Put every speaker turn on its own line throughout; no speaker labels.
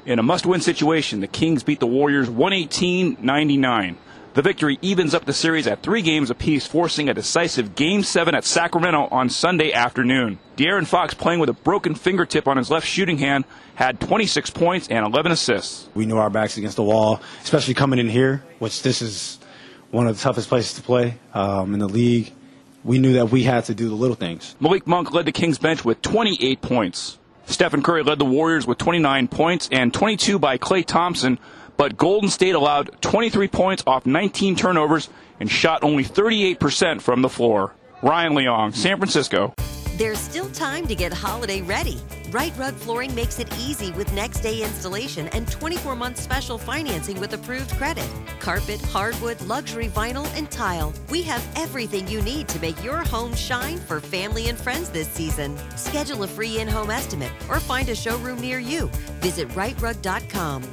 In a must-win situation, the Kings beat the Warriors 118-99. The victory evens up the series at 3 games apiece, forcing a decisive Game 7 at Sacramento on Sunday afternoon. De'Aaron Fox, playing with a broken fingertip on his left shooting hand, had 26 points and 11 assists.
We knew our backs against the wall, especially coming in here, which this is one of the toughest places to play in the league. We knew that we had to do the little things.
Malik Monk led the Kings bench with 28 points. Stephen Curry led the Warriors with 29 points and 22 by Klay Thompson, but Golden State allowed 23 points off 19 turnovers and shot only 38% from the floor. Ryan Leong, San Francisco.
There's still time to get holiday ready. Right Rug Flooring makes it easy with next-day installation and 24-month special financing with approved credit. Carpet, hardwood, luxury vinyl, and tile. We have everything you need to make your home shine for family and friends this season. Schedule a free in-home estimate or find a showroom near you. Visit rightrug.com,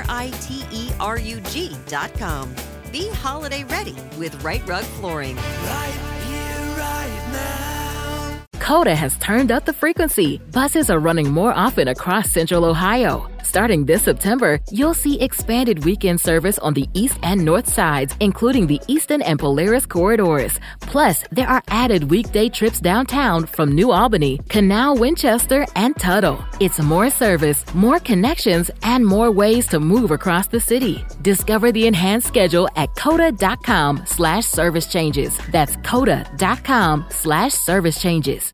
RITERUG.com. Be holiday ready with Right Rug Flooring.
Right here, right now.
Coda has turned up the frequency. Buses are running more often across Central Ohio. Starting this September, you'll see expanded weekend service on the east and north sides, including the Eastern and Polaris corridors. Plus, there are added weekday trips downtown from New Albany, Canal, Winchester, and Tuttle. It's more service, more connections, and more ways to move across the city. Discover the enhanced schedule at coda.com/service changes. That's coda.com/service changes.